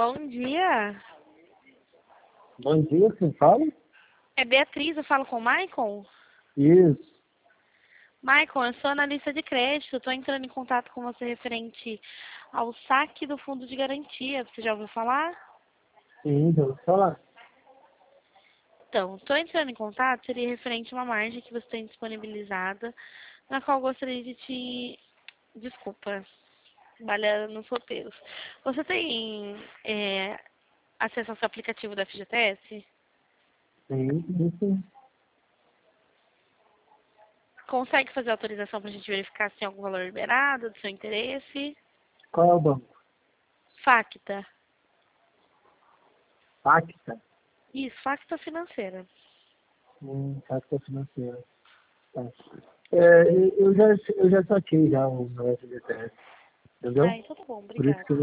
Bom dia. Bom dia, quem fala? É Beatriz, eu falo com o Maicon? Isso. Maicon, eu sou analista de crédito. Estou entrando em contato com você referente ao saque do fundo de garantia. Você já ouviu falar? Sim, já vou falar. Então, estou entrando em contato, seria referente a uma margem que você tem disponibilizada, na qual eu gostaria de te... Desculpa, trabalhar nos roteiros. Você tem acesso ao seu aplicativo da FGTS? Sim. Consegue fazer autorização para a gente verificar se tem algum valor liberado do seu interesse? Qual é o banco? Facta. Pacta? Isso, Facta Financeira. Pacta financeira. Tá. Eu já saquei já o meu FGTS, Ah, entendeu? então tá bom, Por isso obrigada. que